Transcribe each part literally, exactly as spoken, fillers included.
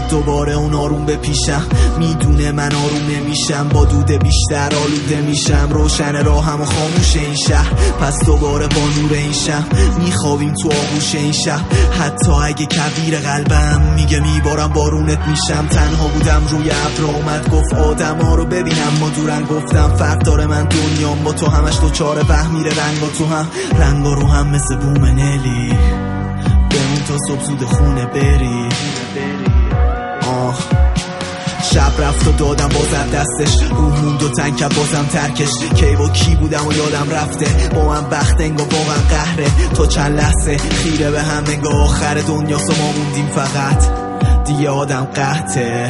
میاد دوباره اون آروم به پیشم، میدونه من آروم نمیشم، با دود بیشتر آلوده میشم، روشن راهم و خاموش این شهر، پس دوباره با نور این شهر میخوابیم تو آغوش این شهر. حتی اگه کبیر قلبم میگه میبارم بارونت میشم، تنها بودم روی ابر اومد گفت آدم ها رو ببینم ما دورن، گفتم فرق داره من دنیام با تو همش دو چاره وهم میره رنگ و تو هم رنگ و رو هم مثل بوم نلی، بمون تا صبح زود خونه بری. آه شب رفت و دادم بازم دستش، روح موند و تنگ کرد بازم ترکش، کی با کی بودم و یادم رفته، با من بخت انگار واقعا قهره، تو چند لحظه خیره به هم انگار آخر دنیاست و ما موندیم فقط دیگه آدم قحطه.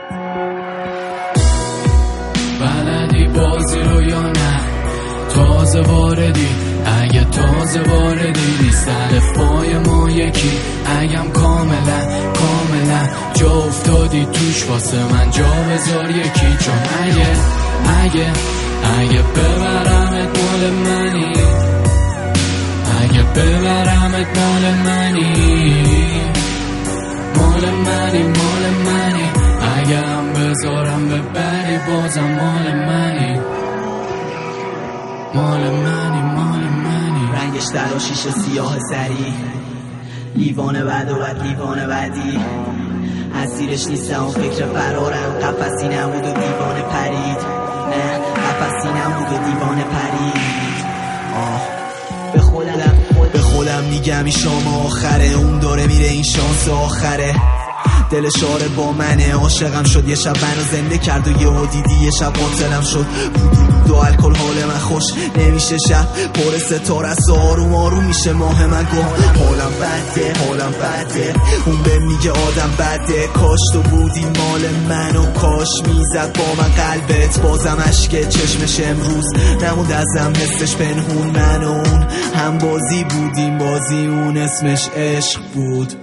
بلدی بازی رو یا نه تازه واردی، اگه تازه واردی نیست الفبای ما یکی، اگم کاملا کاملا جا افتادی توش واسه من جا بذار یکی، چون اگه اگه اگه ببرمت مال منی، اگه ببرمت مال منی، مال منی مال منی، اگه هم بذارم ببری بازم مال منی، مال منی مال منی. رنگش در شیشه سیاه سری، لیوان بعد و بعد لیوان بعدی، اسیرش نیستم و فکر فرارم، قفصی نبود و دیوانه پرید، نه قفصی نبود و دیوانه پرید. آه به خودم به خودم میگم این شام آخره، اون داره میره این شانس آخره، دلش آره با منه، عاشقم شد یه شب منو زنده کرد و یهو دیدی یه شب قاتلم شد، دو الکل حال من خوش نمیشه، شب پر ستاره است آروم آروم میشه ماه من گفت حالم بده حالم بده، اون به میگه آدم بده، کاش تو بودی مال منو، کاش میزد با من قلبت، بازم عشق چشمش امروز نمود ازم حسش پنهون، من و اون هم بازی بودیم، بازی اون اسمش عشق بود.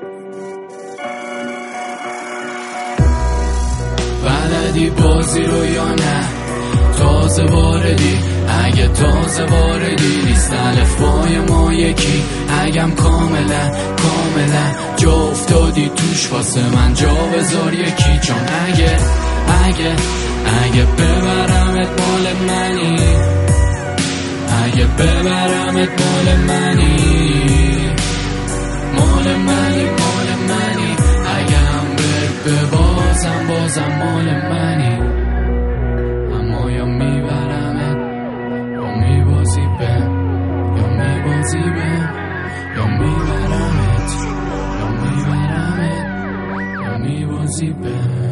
بلدی بازی رو یا نه تازه واردی، اگه تازه واردی نیست الفبای ما یکی، اگم کاملا کاملا جا افتادی توش واسه من جا بذار یکی، چون اگه اگه اگه ببرمت مال منی، اگه ببرمت مال منی، مال منی مال منی، اگه هم به بازم بازم مال منی، اما یا میبرمت یا میبازی بهم، یا میبازی بهم یا میبرمت، یا میبرمت یا میبازی بهم.